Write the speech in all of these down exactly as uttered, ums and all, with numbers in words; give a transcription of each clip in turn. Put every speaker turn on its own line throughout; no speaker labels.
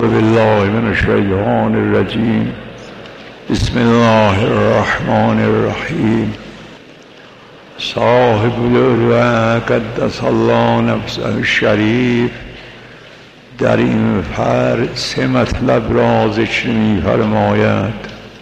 بالله من الشیطان الرجیم. بسم الله الرحمن الرحیم. صاحب العروة قدس الله نفسه الشریف در این فرد سه مطلب را ذکر می فرماید.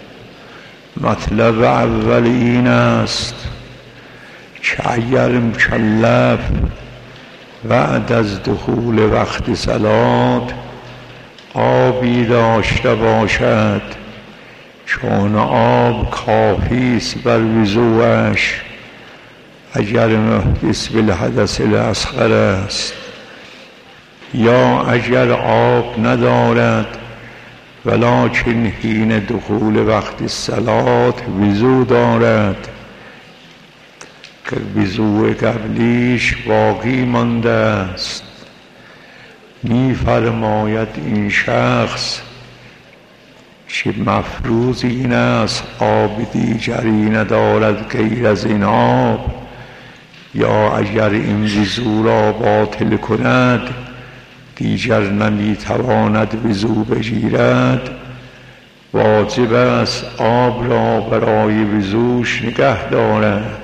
مطلب اول این است که اگر مکلف بعد از دخول وقت صلات آبی داشته باشد، چون آب کافی است بر وضوءش اگر محدث بالحدث الاصغر است، یا اگر آب ندارد ولکن حین دخول وقت صلات وضو دارد که وضوء قبلیش باقی مانده است، می فرماید این شخص که مفروض این است آب دیگری ندارد غیر از این آب، یا اگر این وضو را باطل کند دیگر نمی تواند وضو بگیرد، واجب است آب را برای وضوش نگه دارد.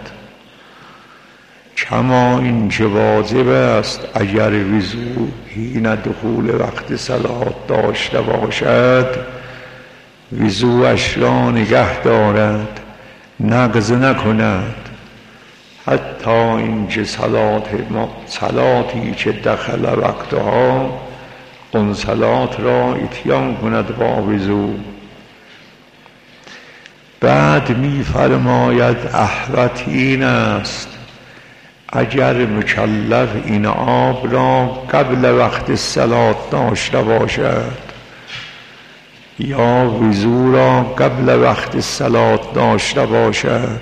کما این که واجب است اگر وضو حین دخول وقت صلات داشته باشد وضوش را نگه دارد، نقض نکند، حتی این که صلات صلاتی که دخل وقتها اون صلات را اتیان کند با وضو. بعد می فرماید احوط این است اگر مکلف این آب را قبل وقت صلات داشته باشد یا وضو را قبل وقت صلات داشته باشد،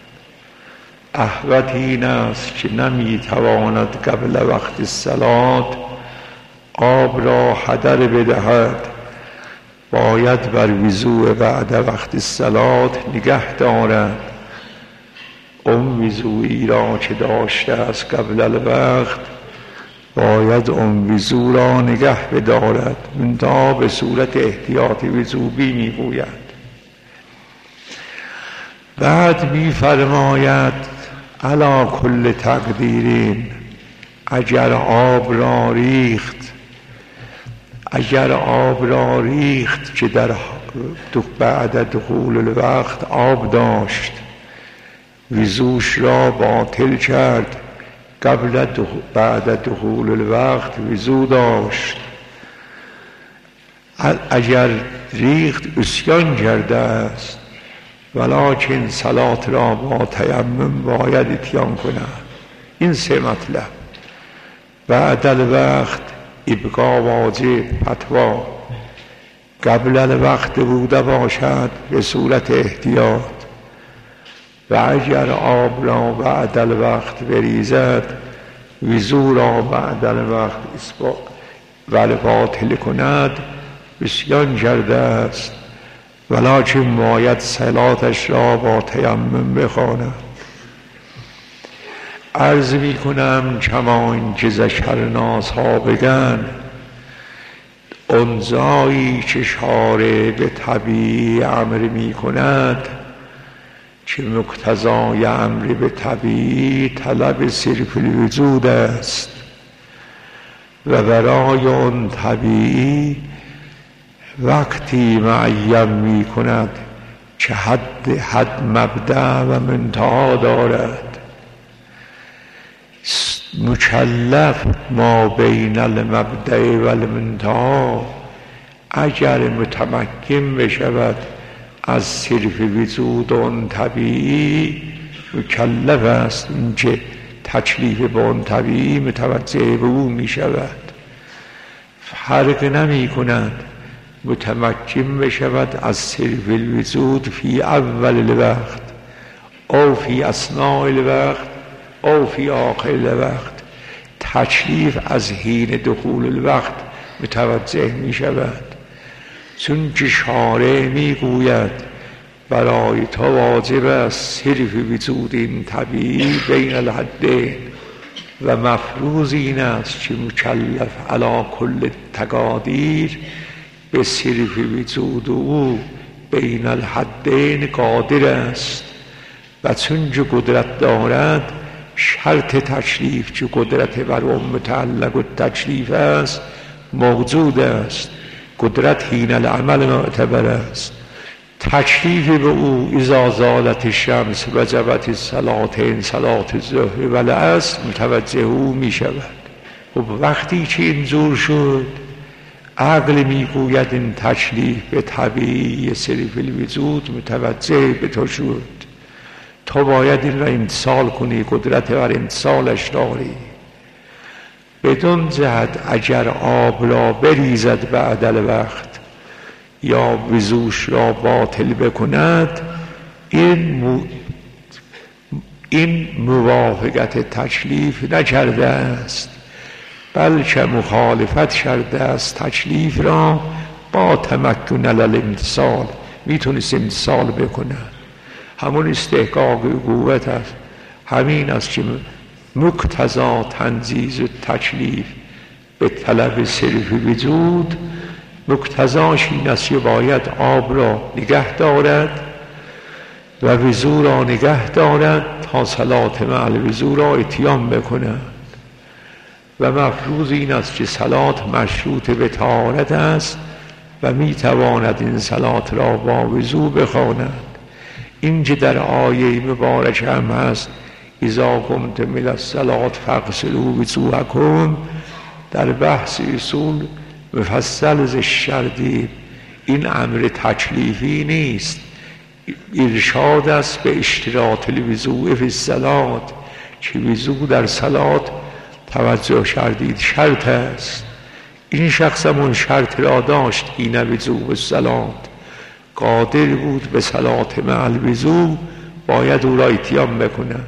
احوط این است که نمی تواند قبل وقت صلات آب را هدر بدهد، باید بر وضو بعد وقت صلات نگه دارد. اون وضوئی را که داشته است قبل الوقت باید اون وضو را نگه بدارد، منتها به صورت احتیاط وضوئی می گوید. بعد می فرماید علی کل تقدیرین اگر آب را ریخت اگر آب را ریخت که در بعد دخول الوقت آب داشت وضوش را باطل کرد، قبل دخول بعد دخول الوقت وضو داشت، اگر ریخت عصیان کرده است ولکن صلات را با تیمم باید اتیان کند. این سه مطلب بعد الوقت ابقا واجب فتوا، قبل الوقت بوده باشد به صورت احتیاط، و اگر آب را بعد الوقت بریزد وضو را بعد الوقت ولی باطل کند عصیان کرده است، ولکن باید صلاتش را با تیمم بخواند. عرض می کنم کما این که ذکرنا سابقاً اون جایی که شارع به طبیعی امر می کند که مقتضای امر به طبیعی طلب صرف الوجود است و برای اون طبیعی وقتی معین می کند که حد حد مبدأ و منتها دارد. مکلف ما بین المبدأ و المنتها اگر متمکن بشود از صرف وجود اون طبیعی مکلف است، این که تکلیف با اون طبیعی متوجه به او می شود، فرق نمی کند متمکن بشود از صرف الوجود فی اول الوقت او فی اثناء الوقت او فی آخر الوقت، تکلیف از حین دخول الوقت متوجه می شود، چون که شارع می گوید برای تو واجب است صرف وجود این طبیعی بین الحدین و مفروض این است که مکلف علی کل تقادیر به صرف وجود او بین الحدین قادر است و چون جو قدرت دارد شرط تکلیف چو قدرت بر اون متعلق و تکلیف است موجود است. قدرت حین العمل معتبر است. تکلیف به او اذا زالت الشمس وجبت الصلاتین صلات الظهر و العصر متوجه او می شود. و وقتی که اینجور شد عقل میگوید این تکلیف به طبیعی صرف الوجود متوجه به تو شد، تو باید این را امتثال کنی، قدرت بر امتثالش داری. بدون جهت اگر آب را بریزد بعد الوقت یا وضوش را باطل بکند این م... این موافقت تکلیف نکرده است، بلکه مخالفت کرده است. تکلیف را با تمکن علی امتثال میتونست امتثال بکنه. همون استحقاق قوت است. همین است که مقتضا تنجیز تکلیف به طلب صرف وجود مقتضاش این است که باید آب را نگه دارد و وضو را نگه دارد تا صلات مع الوضو را اتیان بکند. و مفروض این است که صلات مشروط به طهارت است و میتواند این صلات را با وضو بخواند. این که در آیه مبارک هم هست اذا قمتم الی الصلاة فاغسلوا وجوهکم، در بحث اصول مفصل ذکر کردیم. این امر تکلیفی نیست، ارشاد است به اشتراط الوضوء فی الصلاة، که وضو در صلات توجه کردید شرط است. این شخص همون شرط را داشت، این وضوء الصلاة، قادر بود به صلات مع الوضوء، باید او را اتیان بکنه.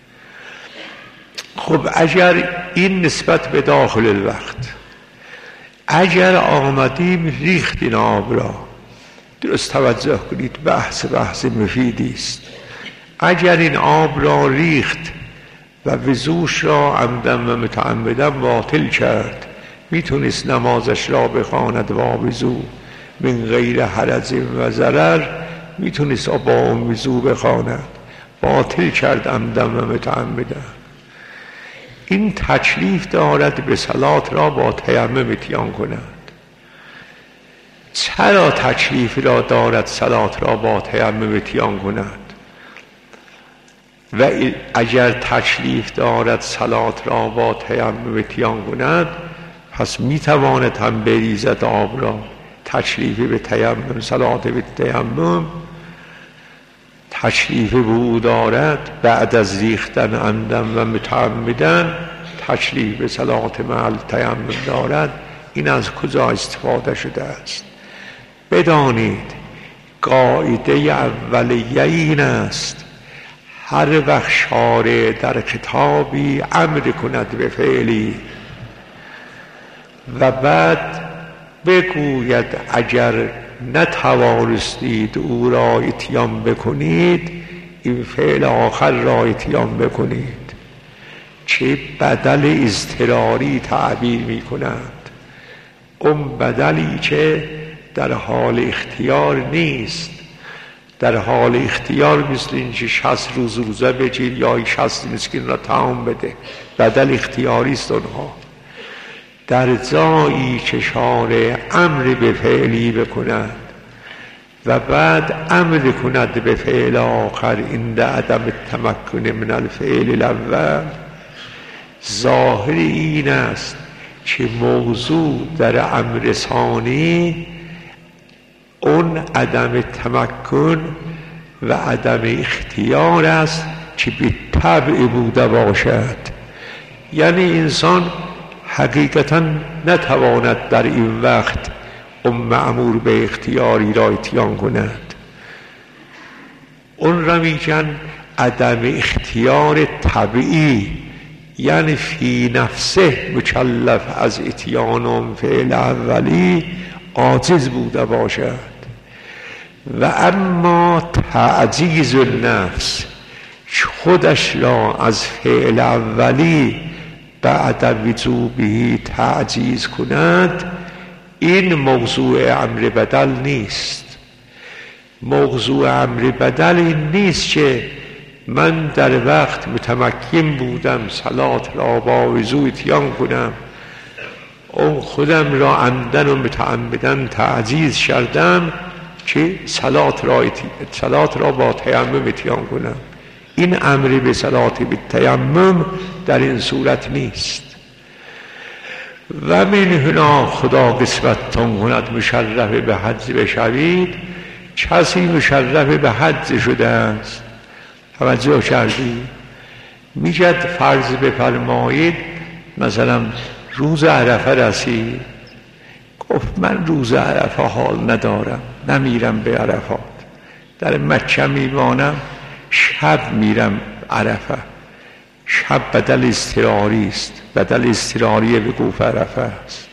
خب اگر این نسبت به داخل الوقت، اگر آمدیم ریخت این آب را، درست توجه کنید، بحث بحث مفیدی است. اگر این آب را ریخت و وضوش را عمدن و متعمدن باطل کرد، میتونست نمازش را بخواند با وضو من غیر حرج و ضرر، میتونست با اون وضو بخواند، باطل کرد عمدن و متعمدن. این تکلیف دارد به صلات را با تیمم اتیان کند. چرا تکلیف را دارد صلات را با تیمم اتیان کند؟ و اگر تکلیف دارد صلات را با تیمم اتیان کند، پس میتواند هم بریزد آب را. تکلیف به تیمم، صلات به تیمم تکلیف به او دارد. بعد از ریختن عمدن و متعمدن تکلیف به صلات مع التیمم دارد. این از کجا استفاده شده است؟ بدانید قاعده اولیه این است: هر وقت شارع در کتابی امر کند به فعلی و بعد بگوید اگر نتوانستید او را اتیان بکنید، این فعل آخر را اتیان بکنید، چه بدل اضطراری تعبیر می کنند. اون بدلی که در حال اختیار نیست. در حال اختیار مثل این که شصت روز روزه بگیر یا شصت مسکین را طعام بده، بدل اختیاری است اونها. در جایی که شارع امر به فعلی بکند و بعد امر کند به فعل آخر عند عدم التمکن من الفعل الاول، ظاهر این است که موضوع در امر ثانی اون عدم تمکن و عدم اختیار است که به طبع بوده باشد. یعنی انسان حقیقتا نتواند در این وقت اون مأمور به اختیاری را اتیان کند. اون را میگن عدم اختیار طبیعی، یعنی فی نفسه مکلف از اتیان اون فعل اولی عاجز بوده باشد. و اما تعجیز النفس، خودش را از فعل اولی بعد وجوبه تعجیز کند، این موضوع امر بدل نیست. موضوع امر بدل این نیست که من در وقت متمکن بودم صلات را با وضو اتیان کنم، اون خودم را عمدن و متعمدن تعجیز کردم که صلات را, صلات را با تیمم اتیان کنم. این امر به صلات به تیمم در این صورت نیست. و من هنا خدا قسمتتان کند مشرف به حج بشوید. کسی مشرف به حج شده است، توجه کردی؟ میگد فرض بفرمایید مثلا روز عرفه رسید، گفت من روز عرفه حال ندارم، نمیرم به عرفات، در مکه میمانم، شب میرم عرفه. شب بدل اضطراری است، بدل اضطراری به گوف عرفه است.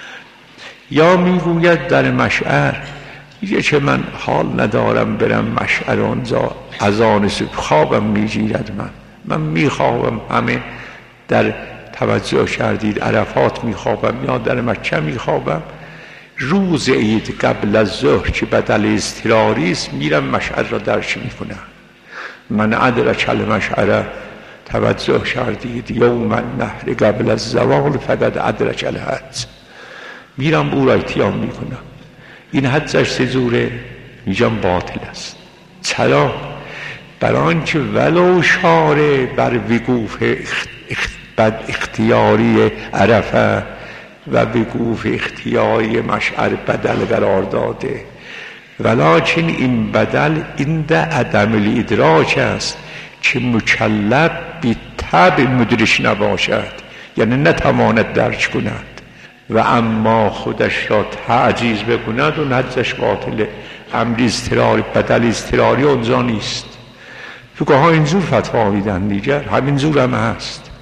یا میگوید در مشعر، میگه که من حال ندارم برم مشعر، آنجا از آن صبح خوابم میگیرد، من من میخوابم، همه در توجه کردید عرفات میخوابم یا در مکه میخوابم. روز عید قبل از ظهر که بدل اضطراری است میرم مشعر را درک میکنم. من ادرک المشعر، توجه کردید، یوم النحر قبل از زوال فقط ادرک الحج، میرم او را اتیان میکنم. این حجش چجوره؟ میگم باطل است. چرا؟ برای آنکه ولو شارع بر وقوف بد اختیاری عرفه و وقوف اختیاری مشعر بدل قرار داده، ولکن این بدل عند عدم الادراک است که مکلف بی طبع مدرک نباشد، یعنی نتواند درک کند و اما خودش را تعجیز بکند و حجش باطله. امر اضطراری، بدل اضطراری اونجا نیست. فقها اینجور فتوا میدن، دیگر همینجور هم هست.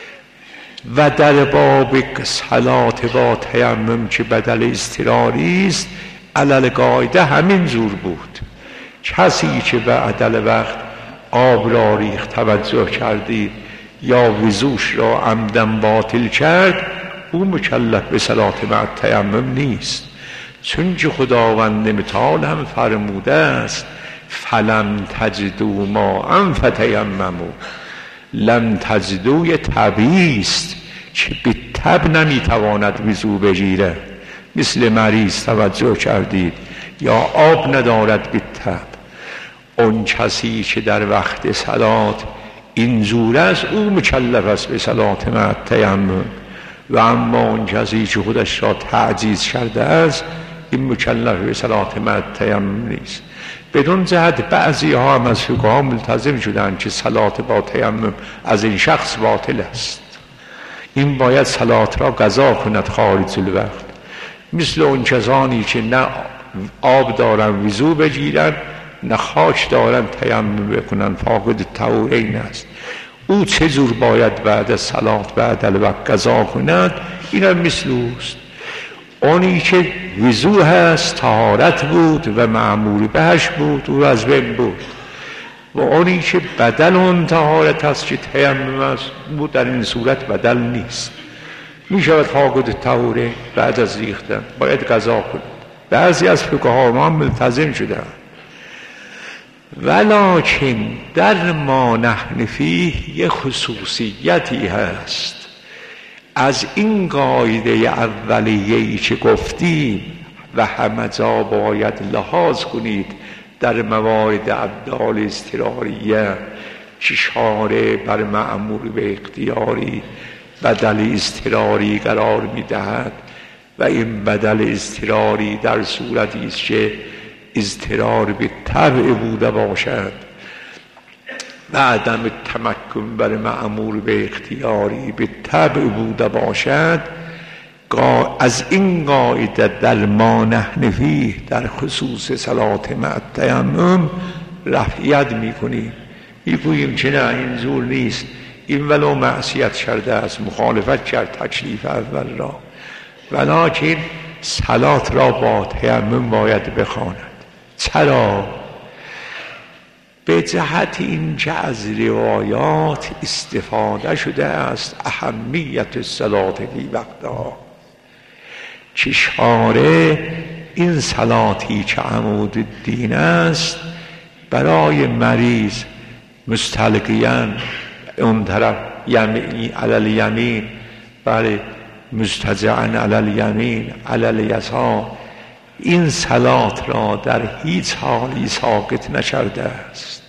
و در باب صلات با تیمم که بدل اضطراری است، علل قاعده همینجور بود. کسی که به عدل وقت آب را ریخت، توجه کردید، یا وضوش را عمدن باطل کرد، او مکلف به صلات مع تیمم نیست. چون که خداوند متعال هم فرموده است فلم تجدوا ماء فتیمموا. لم تجدوا طبیست که به تب نمیتواند وضو بگیره، مثل مریض، توجه کردید، یا آب ندارد به تب. اون کسی که در وقت صلات اینجور است، او مکلف است به صلات مع تیمم. و اما اون کسی که خودش را تعجیز کرده است، این مکلف به صلات مع تیمم نیست. بدون جهت بعضی ها هم از فقها ملتزم شدند که صلات با تیمم از این شخص باطل است، این باید صلات را قضا کند خارج الوقت. مثل اون کسانی که نه آب دارن وضو بگیرن، نه خاک دارن تیمم بکنن، فاقد طهورین است. او چجور باید بعد از صلات بعد الوقت قضا کند؟ این هم مثل اوست. اونی که وضو هست، طهارت بود و معمول بهش بود، او از بین بود. و اونی که بدل اون طهارت هست که تیمم است، بود در این صورت بدل نیست، می شود فاقد طهوره بعد از ریختن، باید قضا کنید. بعضی از فقها ما ملتزم شدن. ولکن در ما نحن فیه یه خصوصیتی هست از این قاعده اولیه‌ای که گفتیم و همه جا باید لحاظ کنید در موارد ابدال اضطراریه که شارع بر مأمور به اختیاری بدل اضطراری قرار میدهد و این بدل اضطراری در صورتی است که اضطرار به طبع بوده باشد و عدم تمکن بر مأمور به اختیاری به طبع بوده باشد. از این قاعده در ما نحن فیه در خصوص صلات مع تیمم رفعیت میکنیم، میگوییم که نه اینجور نیست، این ولو معصیت کرده است، مخالفت کرد تکلیف اول را، ولکن صلات را با تیمم باید بخواند. چرا؟ به جهت این که از روایات استفاده شده است اهمیت صلات فی وقتها، که شارع این صلاتی که عمود الدین است برای مریض مستلقیان اون طرف یمین علل یمین، بله مستجعن علل یمین علل یسار، این صلات را در هیچ حالی ساکت نکرده است.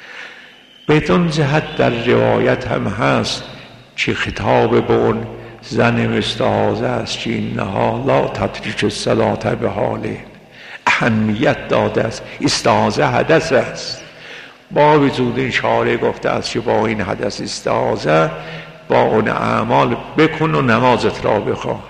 بدون جهت در روایت هم هست که خطاب به اون زن مستحاضه است که اینها لا تترک الصلاة به حاله، اهمیت داده است. استحاضه حدث است، با وجود این شارع گفته است که با این حدث استحاضه با اون اعمال بکن و نمازت را بخوان.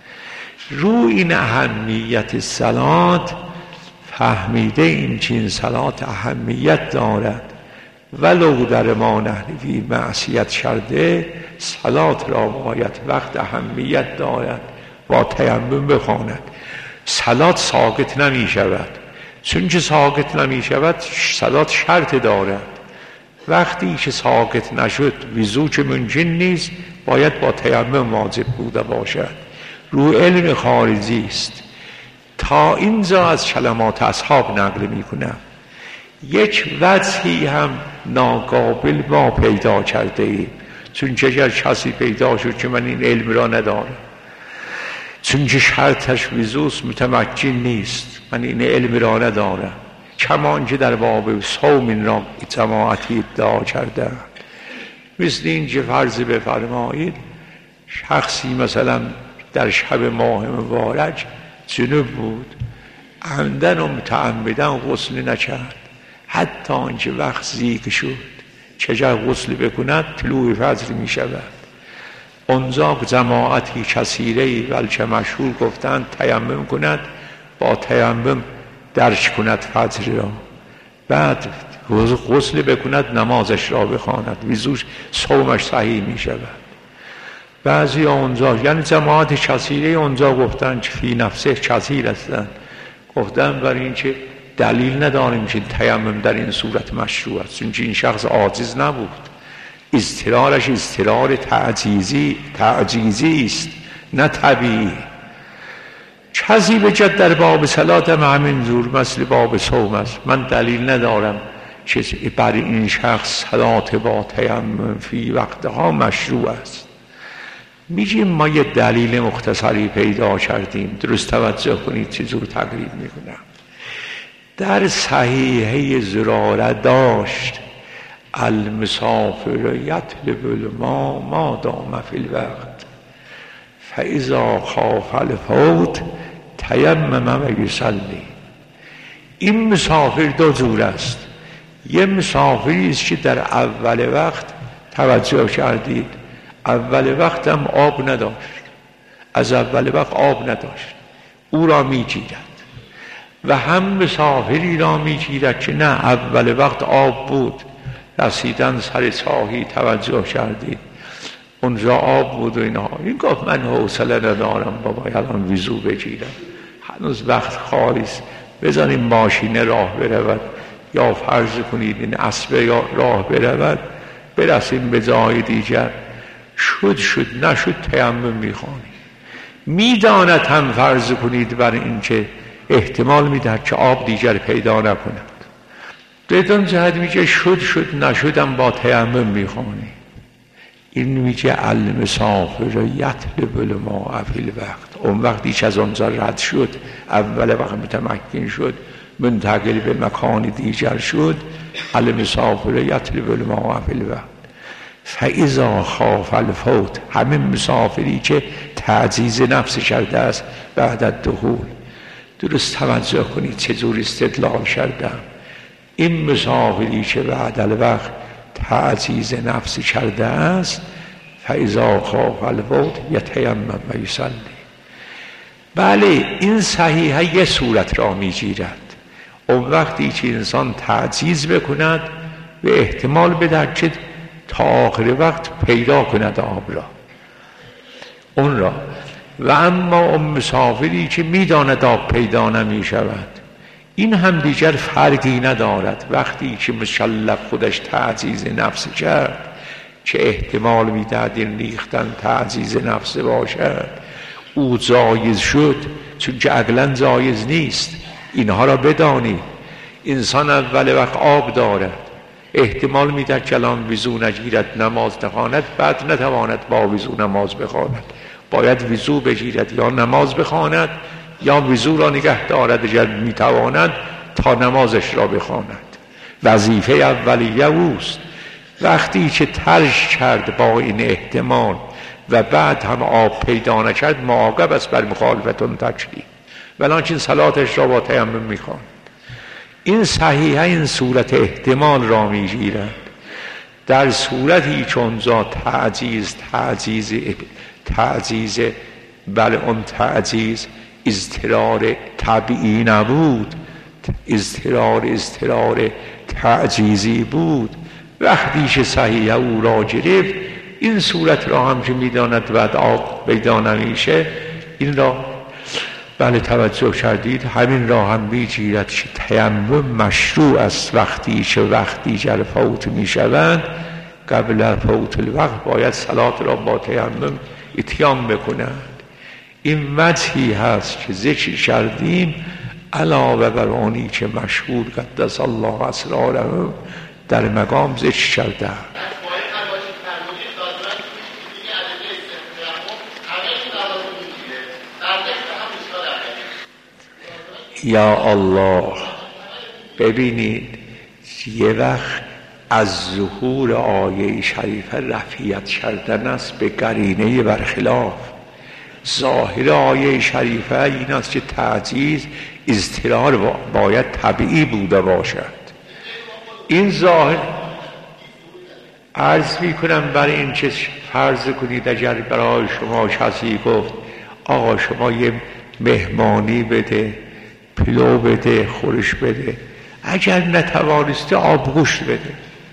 رو این اهمیت صلات فهمیده این که این صلات اهمیت دارد، ولو در ما نحنفی معصیت کرده صلات را باید وقت اهمیت دارد با تیمم بخواند. صلات ساکت نمی شود، چون که ساکت نمی شود صلات شرط دارد. وقتی که ساکت نشد وضو که ممکن نیست، باید با تیمم واجب بوده باشد. رو علم خارجی است. تا اینجا از کلمات اصحاب نقل می کنم. یک وجهی هم ناقابل ما پیدا کرده ایم، چون که اگر کسی پیدا شد که من این علم را ندارم، چون که شرطش وضوست، متمکن نیست، من این علم را ندارم. کمان که در باب صوم این را جماعتی ادعا کرده، مثل این که فرض بفرمایید شخصی مثلا در شب ماه مبارک جنوب بود، عمدن و متعمدن غسل نکرد، حتی آنکه وقت زیگ شد چجا غسل بکند طلوع فجر می شود. اونجا جماعتی کثیره بلکه مشهور گفتند تیمم کند، با تیمم درش کند فجر را، بعد غسل بکند نمازش را بخواند، وضوش صومش صحیح می شود. بعضی اونجا یعنی جماعت کثیره اونجا گفتند که فی نفسه کثیر هستند، گفتند برای این که دلیل نداریم که تیمم در این صورت مشروع است، چون این شخص عاجز نبود، اضطرارش اضطرار تعجیزی تعجیزی است نه طبیعی. کسی بجد در باب صلات هم همین جور مثل باب صوم است. من دلیل ندارم که برای این شخص صلات با تیمم فی وقتها مشروع است. میگیم ما یه دلیل مختصری پیدا کردیم، درست توجه کنید چجور تقریب میکنم. در صحیحه زراره داشت المسافر یطلب الماء ما دام فی الوقت فاذا خاف الفوت تیمم و یصلی. این مسافر دو جور است. یه مسافری است که در اول وقت توجه کردید اول وقت هم آب نداشت، از اول وقت آب نداشت، او را می گیرد. و هم مسافری را می گیرد که نه اول وقت آب بود، رسیدن سر چاهی توجه کردید اونجا آب بود و اینها، این گفت من حوصله ندارم بابا الان وضو بگیرم، هنوز وقت خالی است، بذاریم ماشینه راه برود یا فرض کنید این اسبه یا راه برود برسیم به جای دیگر، شد شد نشد تیمم میخوانی. میداند هم فرض کنید بر این که احتمال میدهد که آب دیگر پیدا نکند، بدون جهت میگه شد شد نشدم با تیمم میخوانی. این میگه المسافر یطلب الماء فی الوقت. اون وقتی که از اونجا رد شد اول وقت متمکن شد منتقل به مکان دیگر شد، المسافر یطلب الماء فی الوقت فاذا خاف الفوت. همین مسافری که تعجیز نفس کرده است بعد از دخول. درست توجه کنید چجور استدلال کردم. این مسافری که بعد الوقت تعجیز نفس کرده است فاذا خاف الفوت یتیمم و یصلی. بله این صحیحه یه صورت را میگیرد، اون وقتی که انسان تعجیز بکند و احتمال بدهد که تا آخر وقت پیدا کند آب را اون را. و اما اون مسافری که میداند آب پیدا نمی شود، این هم دیگر فرقی ندارد. وقتی که مکلف خودش تعجیز نفس کرد که احتمال میدهد این ریختن تعجیز نفس باشد، او زایز شد، چون که عقلا زایز نیست. اینها را بدانید. انسان اول وقت آب دارد، احتمال میده کلام وضو نگیرد، نماز نخواند، بعد نتواند با وضو نماز بخواند. باید وضو بگیرد یا نماز بخواند یا وضو را نگه دارد اگر میتواند تا نمازش را بخواند. وظیفه اولیه اوست. وقتی که ترش کرد با این احتمال و بعد هم آب پیدا نکرد، معاقب است بر مخالفتون تکلیف، ولکن صلاتش را با تیمم میخواند. این صحیحه این صورت احتمال را میگیرد. در صورتی چون ذا تعجیز تعجیز تعجیز بل اون تعجیز اضطرار طبیعی نبود، اضطرار اضطرار تعجیزی بود. وقتی که صحیحه او را گرفت، این صورت را هم که میداند بعد آب پیدا نمیشه، این را بله توجه کردید، همین را هم میگیرد که تیمم مشروع است. وقتی که وقتی که فوت میشوند، قبل فوت الوقت باید صلات را با تیمم اتیام بکنند. این وجهی هست که ذکر کردیم علاوه بر آنی که مشهور قدس الله اسراره در مقام ذکر کرده. یا الله، ببینید یه وقت از ظهور آیه شریفه رفعیت کردن است به قرینه برخلاف. ظاهر آیه شریفه این است که تعجیز اضطرار باید طبیعی بوده باشد. این ظاهر عرض می کنم برای این که فرض کنید اگر برای شما کسی گفت آقا شما یه مهمانی بده، پلو بده، خورش بده، اگر نتوانسته آبگوشت بده،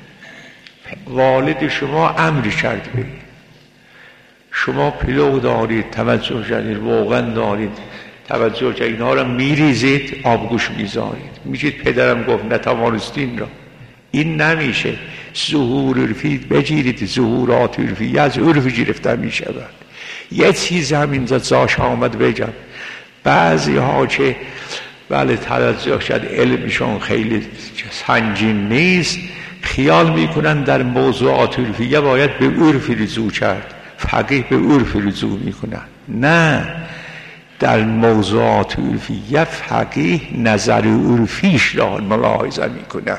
والد شما امر کرد بده، شما پلو دارید، توجه کردید، روغن دارید، توجه کردید، اینها را میریزید، آبگوشت میذارید، میگید پدرم گفت نتوانستین را. این نمیشه. ظهور عرفی بگیرید، ظهورات عرفی از عرف گرفته میشود. یه چیز هم اینجا زاش آمد بگم، بعضی ها که بله توجه شد علمشون خیلی سنگین نیست، خیال میکنن در موضوعات عرفیه باید به عرف رجوع کرد، فقیه به عرف رجوع میکنن. نه، در موضوعات عرفیه فقیه نظر عرفیش را ملاحظه میکند،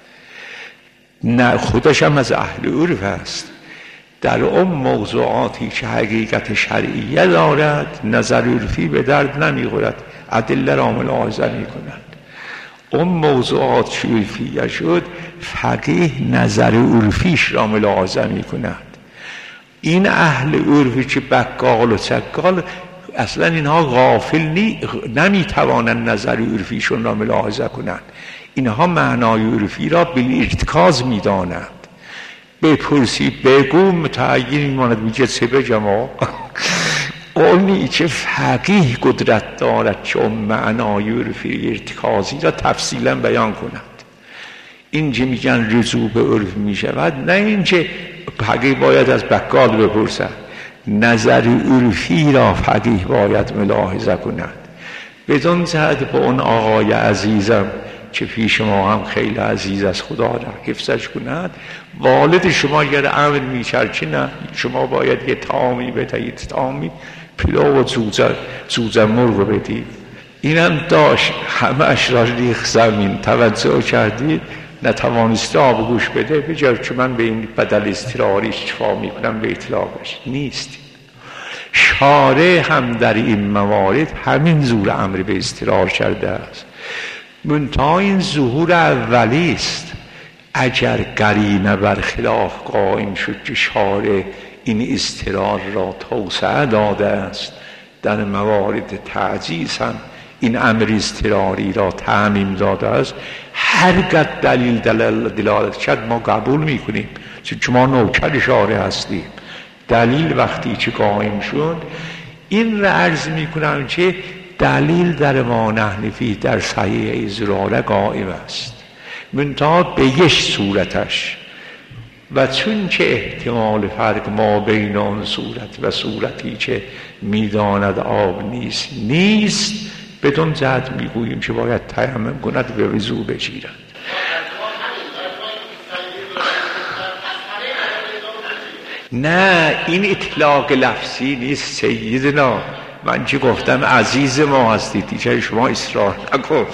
نه خودش هم از اهل عرف است. در اون موضوعاتی که حقیقت شرعیه دارد نظر عرفی به درد نمیخورد، ادله را ملاحظه میکنند. اون موضوعات که عرفیه شد فقیه نظر عرفیش را ملاحظه میکند. این اهل عرفی که بقال و چکال اصلا اینها غافل نی... نمیتوانند نظر عرفیشون را ملاحظه کنند. اینها معنای عرفی را بالارتکاز میدانند. بپرسی بگو متعین میماند، میگه چه بگم آقا. اونی که فقیه قدرت دارد که اون معنای عرفی ارتکازی را تفصیلا بیان کند. این که میگن رجوع به عرف میشود، نه این که فقیه باید از بقال بپرسد، نظر عرفی را فقیه باید ملاحظه کند. بدون جهت به اون آقای عزیزم که پیش ما هم خیلی عزیز از خدا را حفظش کند، والد شما اگر امر میکرد که نه شما باید یه طعامی بدهید، طعامی پلو و جوجه جوجه مرغ بدید، اینم داشت همه اش را ریخ زمین. توجه کردید؟ نتوانسته آبگوش بده، بجای که من به این بدل اضطراریش شفا میکنم به اطلاقش نیست. شارع هم در این موارد همین زور امر به اضطرار کرده است. منتها این ظهور اولی است. اگر قرینه برخلاف قائم شد که شارع این اضطرار را توسعه داده است، در موارد تعجیز هم این امر اضطراری را تعمیم داده است، هر قدر دلیل دلالت کرد ما قبول میکنیم، چون ما نوکر شارع هستیم. دلیل وقتی که قائم شد، این را عرض میکنم که دلیل در ما نحنفی در صحیح ازراره قائم است، منتها به یک صورتش و چون که احتمال فرق ما بین آن صورت و صورتی که میداند آب نیست نیست، بدون جهت میگوییم که باید تیمم کند به وضو بگیرد. نه این اطلاق لفظی نیست سیدنا، من چی گفتم عزیز ما هستید دیگه شما اصرار نکن.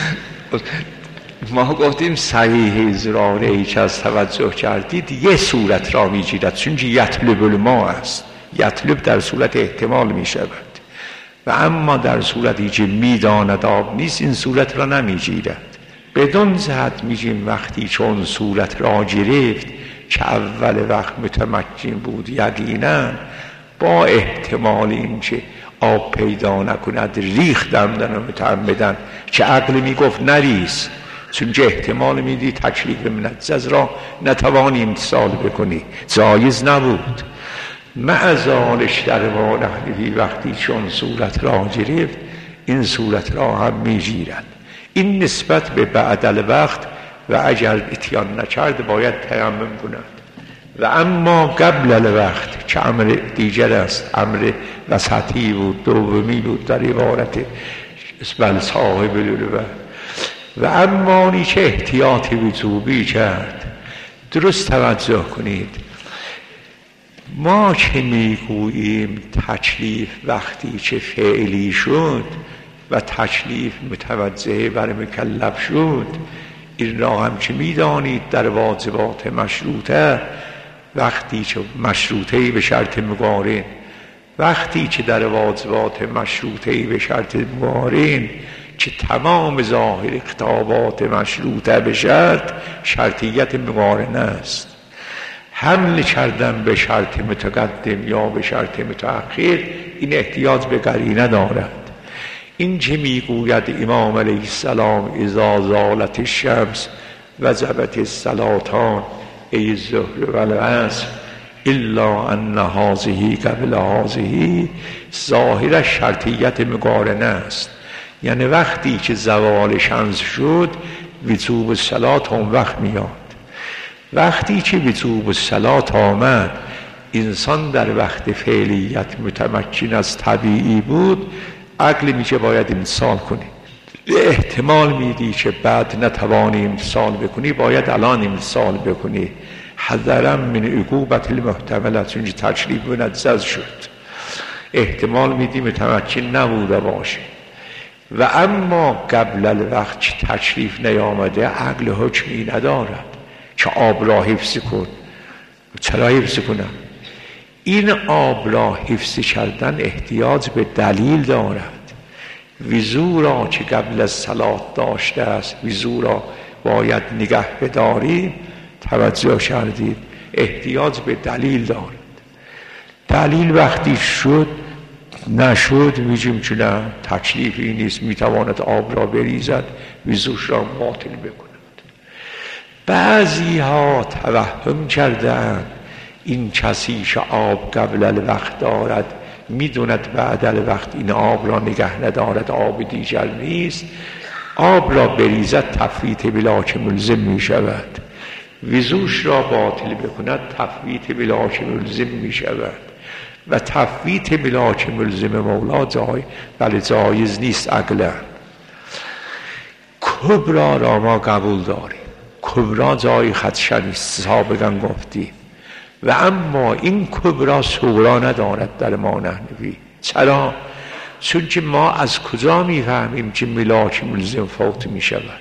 ما گفتیم صحیح ازراره ای که از توجه کردید یه صورت را میگیرد، چون یطلب الماء است، یطلب در صورت احتمال میشود و اما در صورتی که میداند آب نیست این صورت را نمیگیرد. بدون جهت میگیم وقتی چون صورت را گرفت که اول وقت متمکن بود یقینا با احتمال این که آب پیدا نکند ریختم دن و متعمدن که عقل میگفت نریز، چون که احتمال میدی تکلیف منجز را نتوانی امتصال بکنی، جایز نبود. معزالش در وانحنفی وقتی چون صورت را گرفت این صورت را هم میگیرد. این نسبت به بعد الوقت و اگر اتیان نکرد باید تیمم کند. و اما قبل الوقت که امر دیگر است، امر وسطی بود، دومی بود در عبارت بل صاحب الوقت. و اما نی که احتیاط وجوبی کرد. درست توجه کنید، ما که میگوییم تکلیف وقتی که فعلی شد و تکلیف متوجه بر مکلف شد، این را هم که میدانید در واجبات مشروطه وقتی که مشروطه به شرط مقارن، وقتی که در واجبات مشروطه به شرط مقارن که تمام ظاهر خطابات مشروطه به شرط شرطیت مقارنه است، حمل کردن به شرط متقدم یا به شرط متأخر این احتیاج به قرینه دارد. این که میگوید امام علیه السلام اذا زالت الشمس وجبت الصلاتان ای الظهر و العصر الا ان هذه قبل هذه، ظاهر شرطیت مقارنه است، یعنی وقتی که زوال شمس شد وجوب الصلات اون وقت میاد. وقتی که وجوب الصلات آمد انسان در وقت فعلیت متمکن از طبیعی بود، عقل میشه باید امتثال کنی. احتمال میدی که بعد نتوانی امتثال بکنی، باید الان امتثال بکنی، حذرا من عقوبت المحتمله، چون تکلیف منجز شد، احتمال میدی متمکن نبوده باشه. و اما قبل الوقت که تکلیف نیامده عقل حکمی ندارد که آب را حفظ کن. چرا حفظ کنم؟ این آب را حفظ کردن احتیاج به دلیل دارد. وضو را که قبل از صلات داشته است وضو را باید نگه بداریم، توجه کردید، احتیاج به دلیل دارد. دلیل وقتی شد نشد میگیم که نه تکلیفی نیست، میتواند آب را بریزد وضوش را باطل بکند. بعضی ها توهم کردند این کسی که آب قبل الوقت دارد میدوند بعد الوقت این آب را نگه ندارد، آب دیگر نیست، آب را بریزد تفویت بلا که ملزم میشود، وضوش را باطل بکند تفویت بلا که ملزم میشود. و تفویت بلا که ملزم مولا جای بله جایز نیست عقلا. کبرا را ما قبول داریم، کبرا جای خدشه نیست، سابقا گفتیم. و اما این کبرا صغرا ندارد در ما نحنفی. چرا؟ چون که ما از کجا میفهمیم که ملاک ملزم فوت میشود؟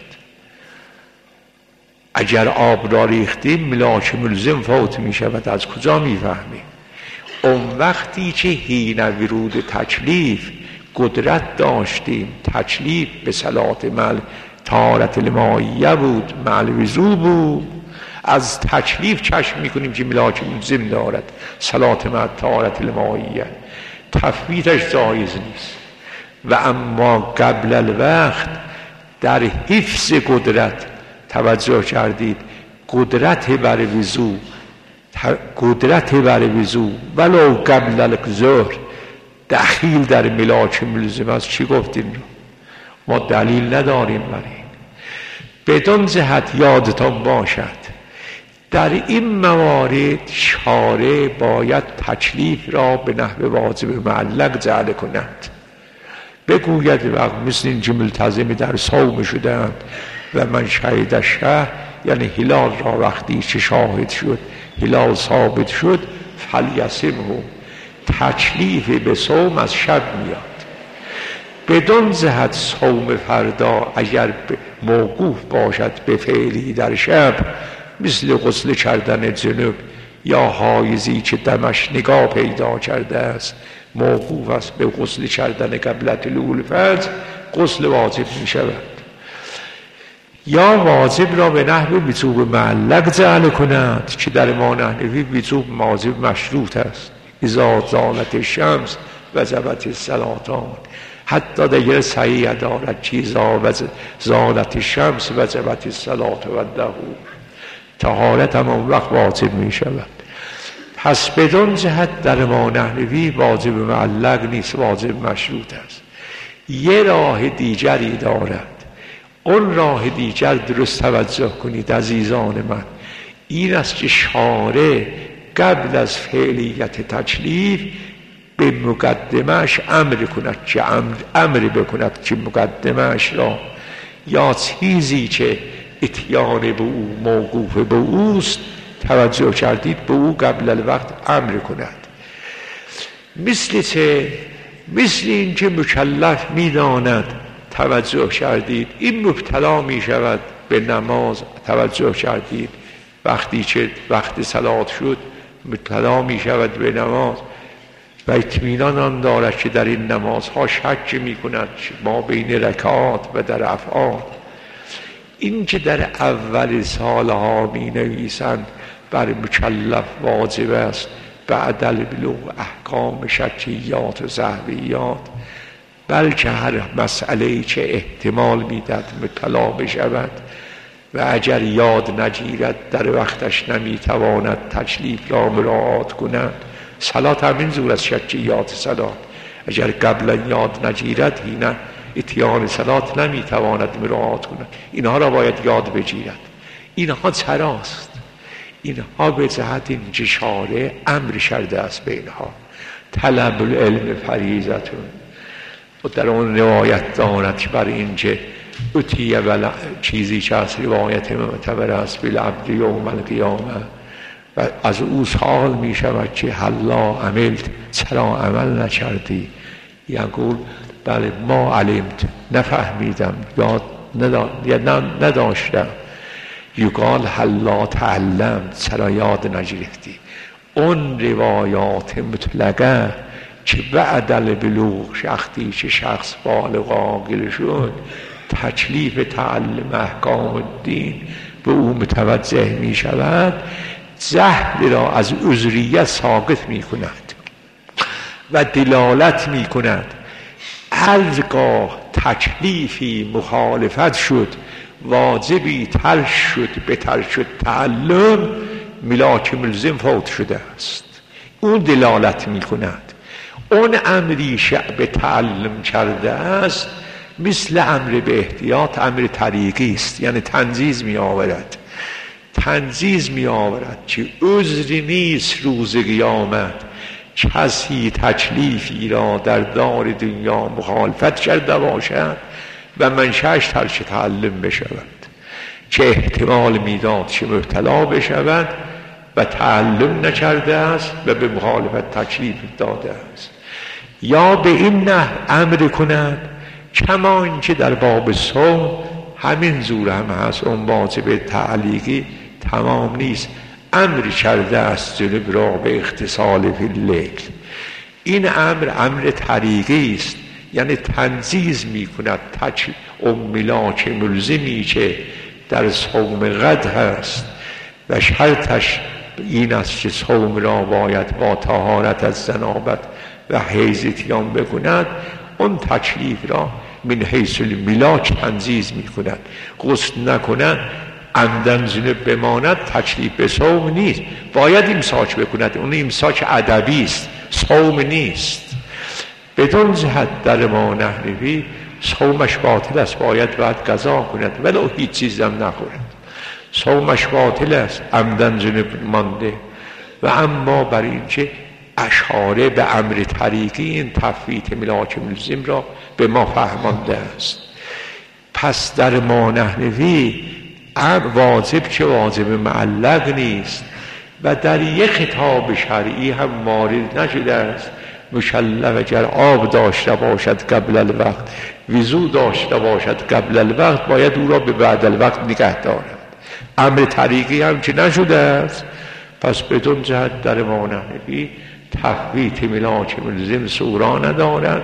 اگر آب را ریختیم ملاک ملزم فوت میشود، از کجا میفهمیم؟ اون وقتی که حین ورود تکلیف قدرت داشتیم، تکلیف به صلات مل طهارت المائیه بود، مل وضو بود، از تکلیف چشم میکنیم که ملاک ملزم دارد، صلات مل طهارت المائیه، تفویتش جایز نیست. و اما قبل الوقت در حفظ قدرت، توجه کردید، قدرت بر وضو، قدرت بر وضو ولو قبل الظهر دخیل در ملاک ملزم است. چی گفتیم؟ ما دلیل نداریم برای این. بدون جهت یادتان باشد در این موارد شارع باید تکلیف را به نحو واجب معلق جعل کند، بگوید وقت مثل این که ملتزم در صوم شدند و من شهید شهر، یعنی هلال را وقتی که شاهد شد هلال ثابت شد فلیصمه، تکلیف به صوم از شب میاد. بدون جهت صوم فردا اگر موقوف باشد به فعلی در شب، مثل غسل کردن جنوب یا حایضی که دمش نگاه پیدا کرده است موقوف است به غسل کردن قبل طلوع الفجر، غسل واجب می شود. یا واجب را به نحو وجوب معلق جعل کند که در ما نحوی وجوب واجب مشروط است. اذا زالت الشمس وجبت الصلاتان، حتی دیگر صحیح دارد که اذا زالت الشمس وجبت الصلات و الطهور، طهارت هم اون وقت واجب می شود. پس بدون جهت در ما نحوی واجب معلق نیست، واجب مشروط است. یه راه دیگری دارد، اون راه دیگر درست توجه کنید عزیزان من، این است که شارع قبل از فعلیت تکلیف به مقدمش امر کند که امر, امر بکند که مقدمش را یا چیزی که اتیان به او موقوف به اوست توجه کردید به او قبل الوقت امر کند. مثل چه؟ مثل این که مکلف میداند، توجه کردید این مبتلا می شود به نماز، توجه کردید وقتی که وقت صلات شد مبتلا می شود به نماز و اطمینان آن دارد که در این نمازها شک می کند ما بین رکعات و در افعال. این که در اول سالها می نویسند بر مکلف واجب است بعد البلوغ احکام شکیات و سهویات، بلکه هر مسئله‌ای که احتمال میداد مبتلا بشود و اگر یاد نگیرد در وقتش نمیتواند تکلیف را مراعات کند. صلات همین زور از شکیات صلات، اگر قبلا یاد نگیرد هینا اتیان صلات نمیتواند مراعات کند. اینها را باید یاد بگیرد. اینها چراست؟ اینها به جهت اینکه شارع امر کرده است به اینها. طلب العلم فریضتون، و در اون روایت دارد که برای اینکه اتیه و چیزی که از روایت معتبر است بالعبد یوم القیامه و از او سوال می شود که هلا عملت، چرا عمل نکردی؟ یقول بله ما علمت، نفهمیدم، یاد نداشتم. یقال هلا تعلمت، چرا یاد نگرفتی؟ اون روایات مطلقه که بعد البلوغ شخصی که شخص بالغ عاقل شد تکلیف تعلم احکام الدین به او متوجه می شود، جهل را از عذریت ساقط می کند و دلالت می کند. هرگاه تکلیفی مخالفت شد، واجبی ترک شد، به ترک شد تعلم، ملاک ملزم فوت شده است. اون دلالت می کند. اون امری شعب تعلم کرده است مثل امر به احتیاط امر طریقی است، یعنی تنجیز می آورد. تنجیز می آورد که عذری نیست روز قیامت کسی تکلیفی را در دار دنیا مخالفت کرده باشد و منشأش ترک تعلم بشود که احتمال میداد که مبتلا بشود و تعلم نکرده است و به مخالفت تکلیف داده است. یا به این نه امر کند کما اینکه در باب صوم همین زور هم هست، اون واجب تعلیقی تمام نیست، امر کرده است جنوب را به اغتسال فی اللیل. این امر امر طریقی است، یعنی تنجیز می کند تک اون ملاک ملزمی که در صوم غد هست و شرطش این است که صوم را باید با طهارت از جنابت و حیض اتیان بکند. اون تکلیف را من حیث الملاک تنجیز می کند. غسل نکند عمدن جنوب بماند تکلیف به صوم نیست، باید امساک بکند. اون امساک ادبی است، صوم نیست. بدون جهت در ما نحوی صومش باطل است، باید بعد قضا کند ولو هیچ چیز هم نخورد. صومش باطل است عمدن جنب مانده. و اما بر اینکه اشاره به امر طریقی این تفویت ملاک ملزم را به ما فهمانده است. پس در ما نحنوی واجب که واجب معلق نیست و در یک خطاب شرعی هم وارد نشده است. مکلف اگر آب داشته باشد قبل الوقت، وضو داشته باشد قبل الوقت، باید او را به بعد الوقت نگه دارد. امر طریقی هم که نشده است. پس بدون جهت در ما نحنفی تفویت ملاک ملزم سورا ندارد.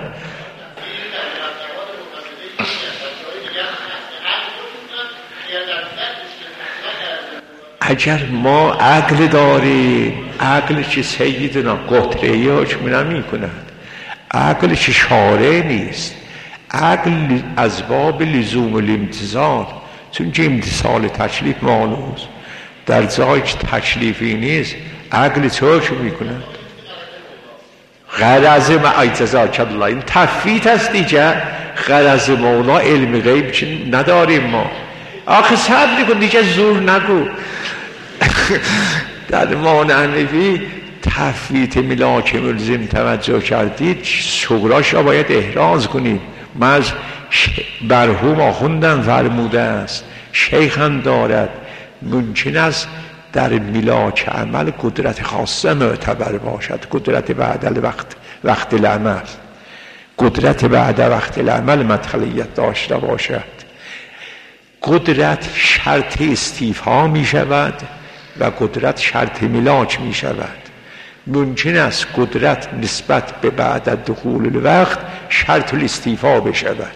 اگر ما عقل داریم، عقل چه سیدنا قطره‌ای حکم نمی کند، عقل چه شارع نیست، عقل از باب لزوم الامتثال، چون که امتثال تکلیف مانوست در جای که تکلیفی نیست عقل چه حکم می کند؟ غرض معجزات الله این تفویت است دیگه. غرض مولا علم غیب چه نداریم ما. آخه صبر کن دیگه، زور نگو. در ما نحنفی تفویت ملاک ملزم توجه کردید، شغراش را باید احراز کنید. من از برهوم آخوندم فرموده است، شیخم دارد ممکن است در ملاک عمل قدرت خاصه معتبر باشد، قدرت بعد الوقت وقت العمل، قدرت بعد وقت العمل مدخلیت داشته باشد. قدرت شرط استیفا می شود و قدرت شرط ملاک می شود. ممکن است قدرت نسبت به بعد دخول الوقت شرط الاستیفا بشود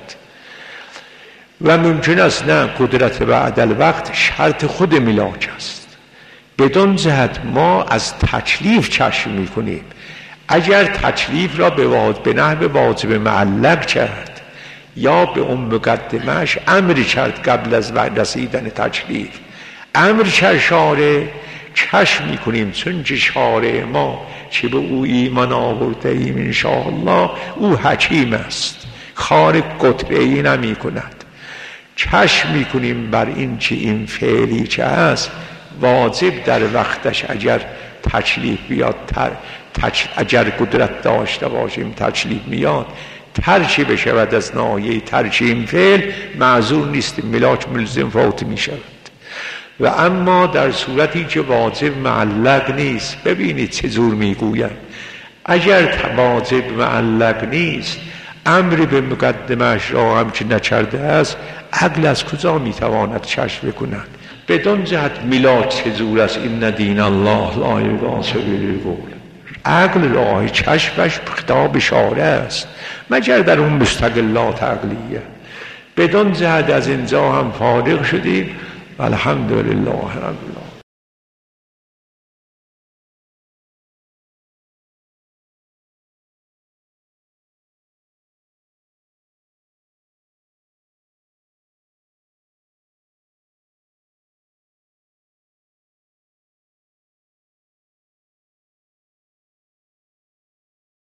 و ممکن است نه، قدرت بعد الوقت شرط خود ملاک است. بدون جهت ما از تکلیف چشم می کنیم. اگر تکلیف را به واجب به نحو واجب معلق کرد یا به اون مقدمش امر کرد قبل از رسیدن تکلیف، امر کرد شارع، چشم می کنیم چون که شارع ما چه به او ایمان آورده ایم انشاءالله او حکیم است، کار قطعی نمی کند. چشم می کنیم بر این که این فعلی که هست واجب در وقتش اگر تکلیف بیاد، تر تک اگر قدرت داشته باشیم تکلیف میاد، ترچی بشود از ناحیه ترچ این فعل معذور نیستیم، ملاک ملزم فوت می شود. و اما در صورتی که واجب معلق نیست، ببینید چه جور میگویم، اگر واجب معلق نیست امر به مقدمش را هم که نکرده است، عقل از کجا میتواند چشم بکند؟ بدون جهت ملاک چه جور است؟ این دین الله لا یغاص بالقول، عقل راه چشمش خطاب شارع است مگر در اون مستقلات عقلیه. بدون جهت از اینجا هم فارغ شدیم. الحمدلله رب العالمین.